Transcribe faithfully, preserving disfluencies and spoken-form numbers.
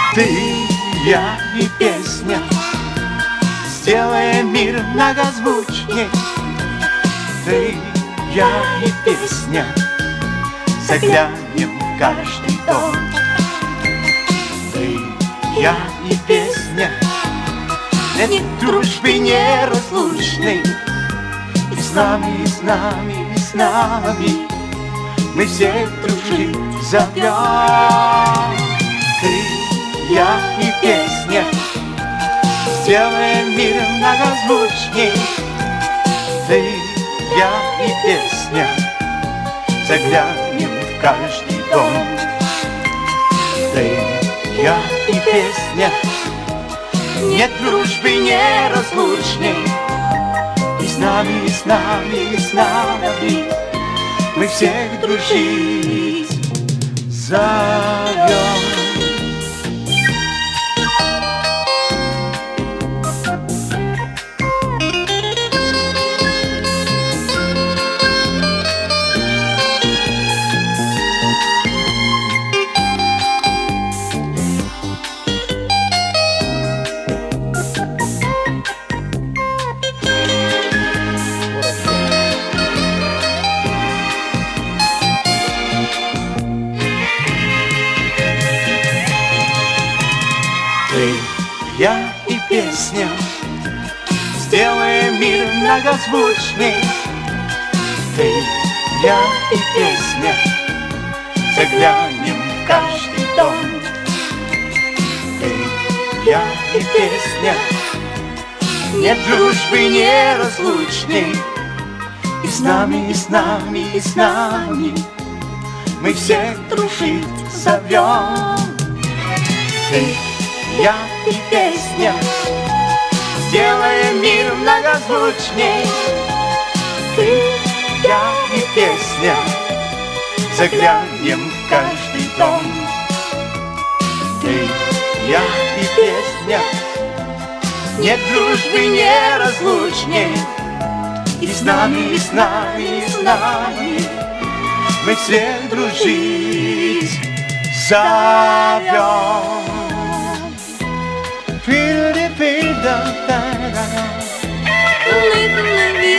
Ты, я и песня, сделаем мир многозвучней. Ты, я и песня, заглянем в каждый дом. Ты, я и песня, нет дружбы неразлучной. И с нами, и с нами, и с нами мы всех дружить зовем. Ты, я и песня, сделаем мир многозвучней. Ты, я и песня, заглянем в каждый дом. Ты, я и песня, нет дружбы неразлучней. И с нами, и с нами, и с нами мы всех дружить зовем. Ты, я и песня, сделаем мир многозвучней. Ты, я и песня, заглянем в каждый дом. Ты, я и песня, нет дружбы неразлучней. И с нами, и с нами, и с нами мы всех дружить зовем. Ты, я и песня, сделаем мир многозвучней. Ты, я и песня, заглянем в каждый дом. Ты, я и песня, нет дружбы неразлучней. И с нами, и с нами, и с нами мы всех дружить зовем. Little